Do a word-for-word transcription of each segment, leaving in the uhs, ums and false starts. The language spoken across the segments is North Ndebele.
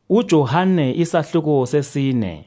uJohane isahluko sesine.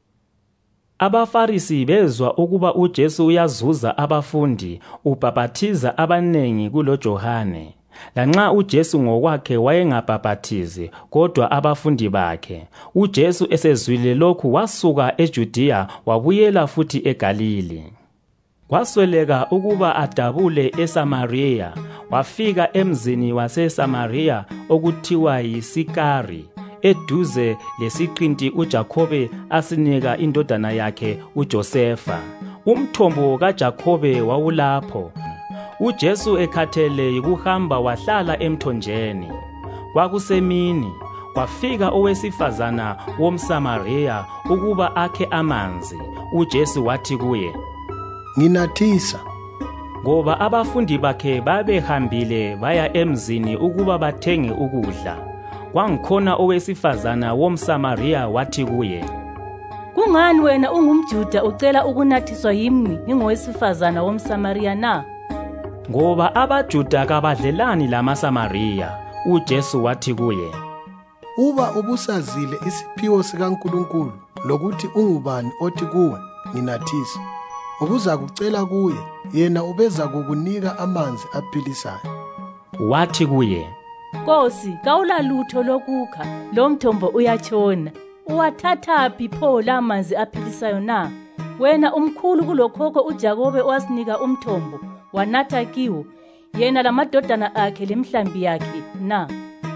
AbaFarisi bezwa ukuba uJesu uyazuza abafundi ubhaphathiza abanengi kuloJohane. Lanxa uJesu ngokwakhe wayengabhaphathizi kodwa abafundi bakhe, uJesu esezwile lokhu wasuka eJudiya wabuyela futhi eGalili. Kwasweleka ukuba adabule eSamariya, wafika emzini waseSamariya okuthiwa yiSikari, eduze lesiqinti uJakobe asinika indodana yakhe uJosefa. Umthombo kaJakobe wawulapho. uJesu ekhathele yikuhamba wahlala emthonjeni. Kwakusemini, kwafika owesifazana womSamariya ukuba akhe amanzi. uJesu wathi kuye, "Nginathisa." Ngoba abafundi bakhe babehambile baya emzini ukuba bathenge ukudla. Kwangikhona owesifazana womSamariya wathi kuye, "Kungani wena ungumJuda ucela ukunathiswa yimi ngingowesifazana womSamariya na?" Ngoba abaJuda kabadlelani lamaSamariya. uJesu wathi kuye, "Uba ubusazile isiphiwo sikaNkulunkulu lokuthi ungubani othi kuwe, nginathisa, ubuzakucela kuye, yena ubeza kukunika amanzi aphilisayo." Wathi kuye, "Nkosi, kawulalutho lokukha, lo mthombo uyatshona. Uwathathaphi pho la manzi aphilisayo na? Wena umkhulu kulokhokho uJakobe owasinika umthombo, wanatha kiwo, yena lamadodana akhe lemhlambi yakhe na?"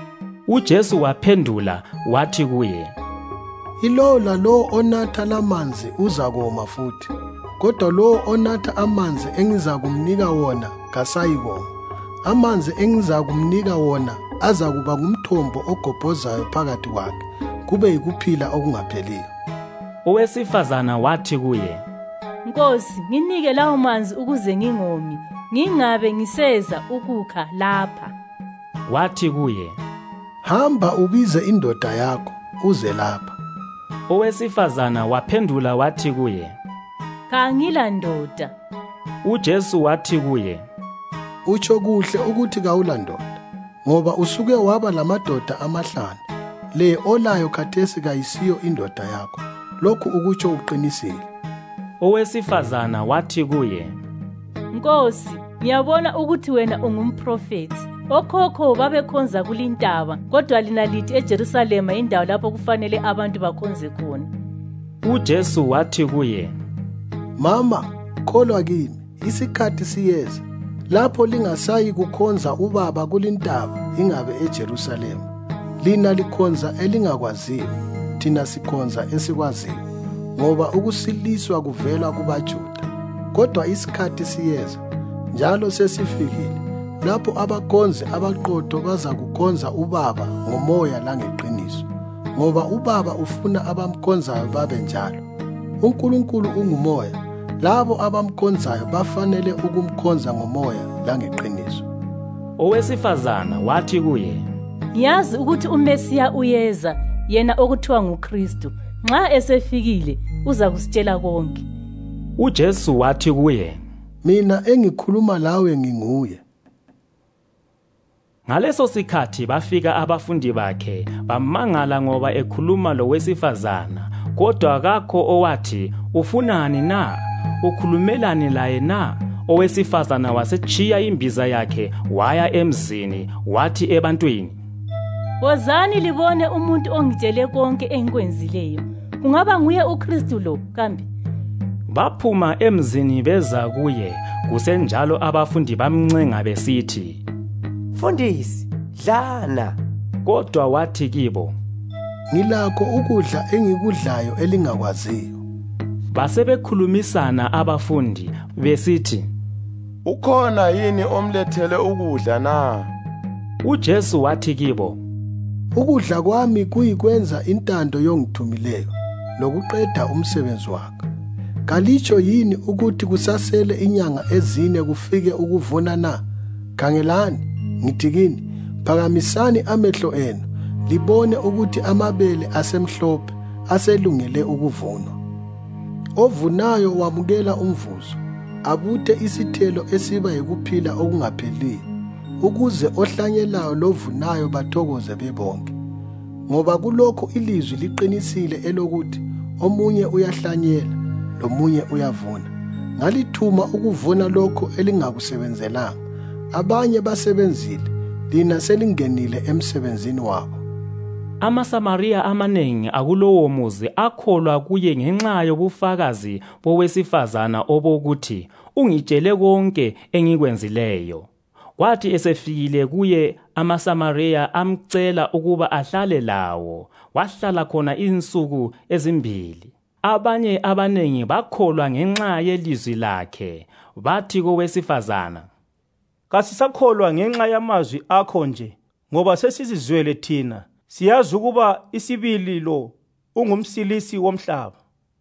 uJesu waphendula wathi kuye, "Ilo lalo onatha lamanzi uzakoma futhi, kodwa lo onatha amanzi engizakumnika wona kasayikoma. Amanzi engizakumnika wona azakuba ngumthombo ogobhozayo phakathi kwakhe, kube yikuphila okungapheliyo." Owesifazana wathi kuye, "Nkosi, nginike lawo manzi ukuze ngingomi, ngingabe ngiseza ukukha lapha." Wathi kuye, "Hamba ubize indoda yakho uze lapha." Owesifazana waphendula wathi kuye, "Kangila ndoda." uJesu wathi kuye, "Utsho kuhle ukuthi kawula ndoda, ngoba usuke waba lamadoda amahlanu. Le olayo khathesi kayisiyo indoda yakho. Lokhu ukutsho uqinisile." Owesifazana wathi kuye, "Nkosi, ngiyabona ukuthi wena ungumprofethi. Okhokho babekhonza kulintaba, kodwa lina lithi eJerusalema indawo lapho kufanele abantu bakhonze khona." uJesu wathi kuye, "Mama, kholwa kimi, isikhathi siyeza lapho lingasayi kukhonza uBaba kulintaba ingabe eJerusalema. Lina likhonza elingakwaziyo, thina sikhonza esikwaziyo, ngoba ukusiliswa kuvela kubaJuda. Kodwa isikhathi siyeza, njalo sesifikile, lapho abakhonzi abaqotho bazakukhonza uBaba ngomoya langeqiniso, ngoba uBaba ufuna abamkhonzayo babe njalo. UNkulunkulu ungumoya, labo abamkhonzayo bafanele ukumkhonza ngomoya langeqiniso." Owesifazana wathi kuye, "Ngiyazi ukuthi uMesiya uyeza, yena okuthiwa nguKristu. Nxa esefikile uza kusitshela konke." uJesu wathi kuye, "Mina engikhuluma lawe nginguye." Ngaleso sikhathi bafika abafundi bakhe bamangala ngoba ekhuluma lowesifazana, kodwa kakho owathi, "Ufunani na? Ukhulumelani laye na?" Owesifazana wasetshiya imbiza yakhe waya emzini, wathi ebantwini, "Wozani libone umuntu ongitshele konke engikwenzileyo. Kungaba nguye uKristu lo kambe?" Baphuma emzini beza kuye. Kusenjalo abafundi bamncenga besithi, "Mfundisi, dlana." Kodwa wathi kibo, "Ngilakho ukudla engikudlayo elingakwaziyo." Basebekhulumisana abafundi besithi, "Ukhona yini omlethele ukudla na?" uJesu wathi kibo, "Ukudla kwami kuyikwenza intando yongithumileyo lokuqeda umsebenzi wakhe. Kalitsho yini ukuthi kusasele inyanga ezine kufike ukuvuna na? Khangelani, ngithi kini, phakamisani amehlo enu libone ukuthi amabele asemhlophe aselungele ukuvunwa. Ovunayo wamukela umvuzo, abuthe isithelo esiba yikuphila okungapheliyo, ukuze ohlanyelayo lovunayo bathokoze bebonke. ngoba kulokho ilizwi liqinisile elokuthi omunye uyahlanyela lomunye uyavuna. Ngalithuma ukuvuna lokho elingakusebenzelanga. Abanye basebenzile, lina selingenile emsebenzini wabo. AmaSamariya amaningi akulowo muzi akholwa kuye ngenxa yobufakazi bowesifazana obokuthi ungitshele konke engikwenzileyo. Kwathi esefikile kuye amaSamariya amcela ukuba ahlale lawo, wahlala khona insuku ezimbili. Abanye abaningi bakholwa ngenxa yelizwi lakhe, bathi kowesifazana, "Kasisakholwa ngenxa yamazwi akho nje, ngoba sesizizwele thina, siyazi ukuba isibili lo ungumsilisi womhlaba."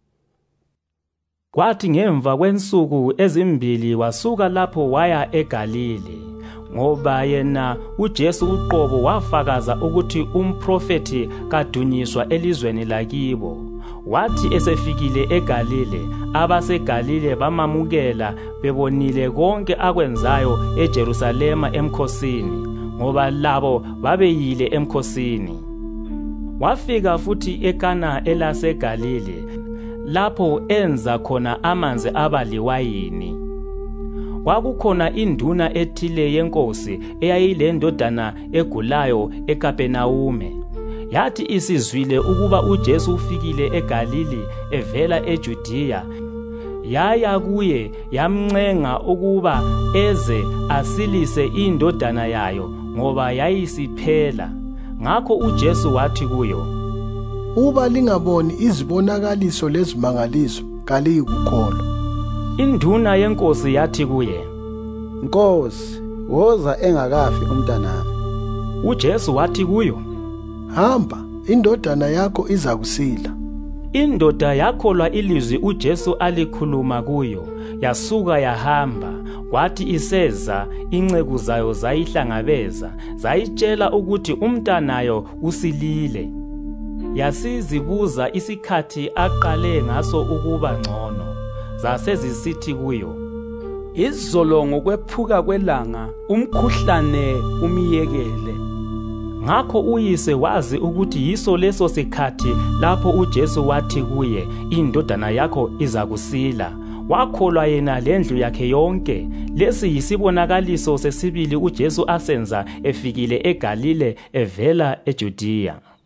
Kwathi ngemva kwensuku ezimbili wasuka lapho waya eGalile, ngoba yena uJesu uqobo wafakaza ukuthi umprofeti kadunyiswa elizweni lakibo. Wathi esefikile eGalile, abaseGalile bamamukela bebonile konke akwenzayo eJerusalema emkhosini, ngoba labo babeyile emkhosini. Wafika futhi eKana elaseGalile, lapho enza khona amanzi aba liwayini. Kwakukhona induna ethile yenkosi eyayilendodana egulayo eKapenawume. Yathi isizwile ukuba uJesu ufikile eGalili evela eJudiya, yaya kuye yamncenga ukuba eze asilise indodana yayo ngoba yayisiphela. Ngakho uJesu wathi kuyo, "Uba lingaboni izibonakaliso lezimangaliso, kaliyikukholwa." Induna yenkosi yathi kuye, "Nkosi, woza engakafi umntanami." uJesu wathi kuyo, "Hamba, indodana yakho iza kusila." Indoda yakholwa ilizwi uJesu alikhuluma kuyo, yasuka yahamba. Kwathi iseza, inceku zayo zayihlangabeza, zayitshela ukuthi umntanayo usilile. Yasizibuza isikhathi aqale ngaso ukuba ngcono. Zasezisithi kuyo, "Izolo ngokwephuka kwelanga umkhuhlane umiyekele." Ngakho uyise wazi ukuthi yiso leso sikhathi lapho uJesu wathi kuye, "Indodana yakho iza kusila." Wakholwa yena lendlu yakhe yonke. Lesi yisibonakaliso sesibili uJesu asenza efikile eGalile evela eJudiya.